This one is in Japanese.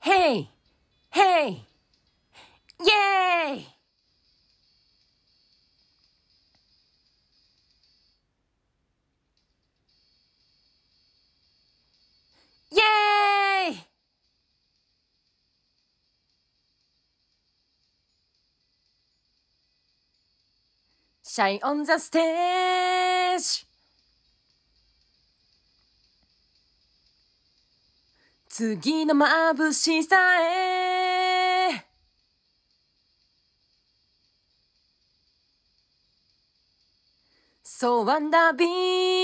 Hey! Hey! イェーイ！イェーイ！シャイオンザステージ。次の眩しさへSo wonder be